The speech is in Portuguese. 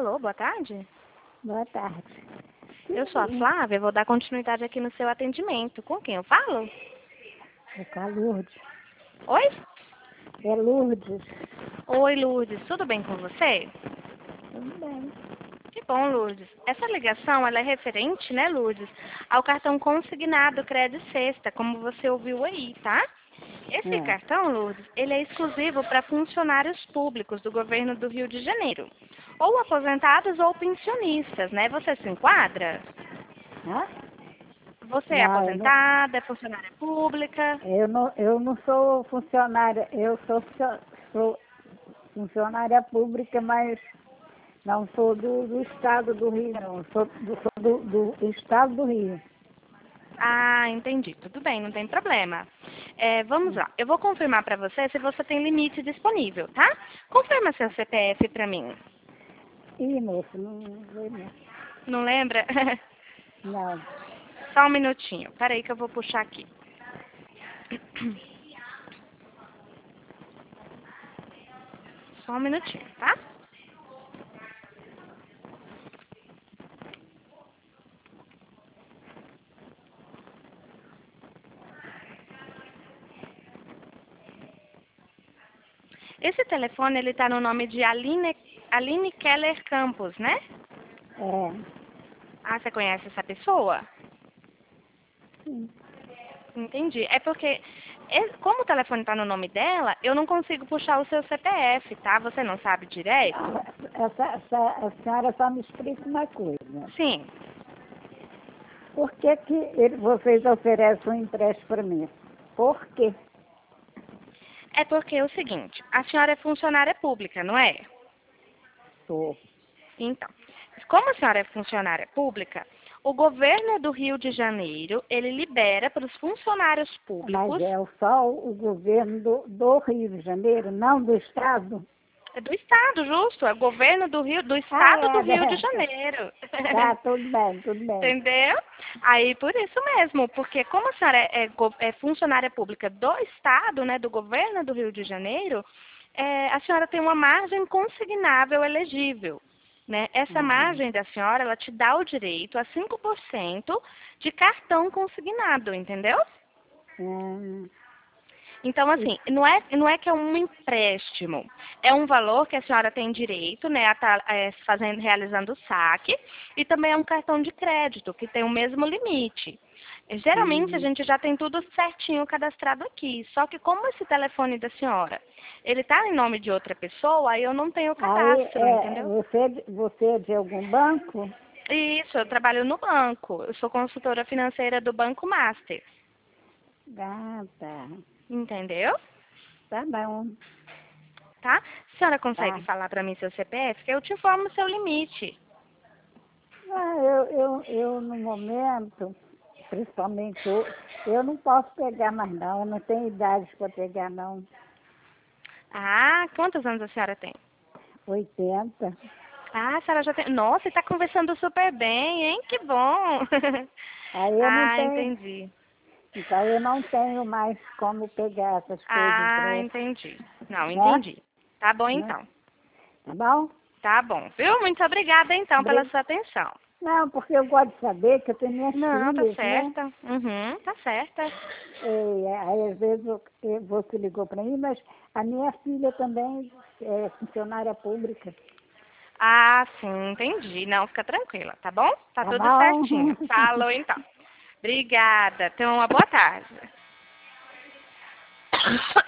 Alô, boa tarde. Boa tarde. Eu sou a Flávia, vou dar continuidade aqui no seu atendimento. Com quem eu falo? É com a Lourdes. Oi? É Lourdes. Oi, Lourdes. Tudo bem com você? Tudo bem. Que bom, Lourdes. Essa ligação, ela é referente, né, Lourdes, ao cartão consignado Crédito Sexta, como você ouviu aí, tá? Esse É. cartão, Lourdes, ele é exclusivo para funcionários públicos do governo do Rio de Janeiro. Ou aposentados ou pensionistas, né? Você se enquadra? Hã? Você é Não, aposentada, é funcionária pública? eu não sou funcionária, eu sou funcionária pública, mas não sou do estado do Rio, não. Sou do estado do Rio. Ah, entendi. Tudo bem, não tem problema. Vamos lá. Eu vou confirmar para você se você tem limite disponível, tá? Confirma seu CPF para mim. Ih, moço, não lembro. Não lembra? Não. Só um minutinho. Peraí que eu vou puxar aqui. Só um minutinho, tá? Esse telefone, ele tá no nome de Aline Keller Campos, né? É. Ah, você conhece essa pessoa? Sim. Entendi. É porque, como o telefone tá no nome dela, eu não consigo puxar o seu CPF, tá? Você não sabe direito? A senhora só me explica uma coisa. Sim. Por que vocês oferecem um empréstimo para mim? Por quê? É porque é o seguinte, a senhora é funcionária pública, não é? Sou. Então, como a senhora é funcionária pública, o governo do Rio de Janeiro, ele libera para os funcionários Mas públicos só o governo do Rio de Janeiro, não do Estado? do estado, justo, é o governo do Rio, do Ah, estado do Rio de é. Janeiro. Tá, tudo bem, tudo bem. Entendeu? Aí por isso mesmo, porque como a senhora é funcionária pública do estado, né, do governo do Rio de Janeiro, a senhora tem uma margem consignável elegível. Né? Essa Uhum. margem da senhora, ela te dá o direito a 5% de cartão consignado, entendeu? Hum, Então, assim, não é que é um empréstimo, é um valor que a senhora tem direito, né, a estar realizando o saque, e também é um cartão de crédito, que tem o mesmo limite. Geralmente, a hum. gente já tem tudo certinho cadastrado aqui, só que como esse telefone da senhora, ele está em nome de outra pessoa, aí eu não tenho Aí, cadastro, entendeu? você é de algum banco? Isso, eu trabalho no banco, eu sou consultora financeira do Banco Master, Ah, tá. entendeu? Tá bom. Tá? A senhora consegue Tá. falar para mim seu CPF? Que eu te informo o seu limite. Ah, eu no momento, principalmente eu não posso pegar mais não, eu não tenho idade para pegar não. Ah, quantos anos a senhora tem? 80. Ah, a senhora já tem. Nossa, está conversando super bem, hein? Que bom! Aí eu não Ah, tenho, entendi. então eu não tenho mais como pegar essas coisas Ah, empréstimos, entendi. Não, né? entendi. Tá bom Né? então. Tá bom? Tá bom, viu? Muito obrigada então pela Bri- sua atenção. Não, porque eu gosto de saber que eu tenho minhas Não, tá filhas, né? certa. Uhum, tá certa. Aí às vezes você ligou para mim, mas a minha filha também é funcionária pública. Ah, sim, entendi. Não, fica tranquila, tá bom? Tá Tá tudo bom? certinho. Falou então. Obrigada. Tenha uma boa tarde.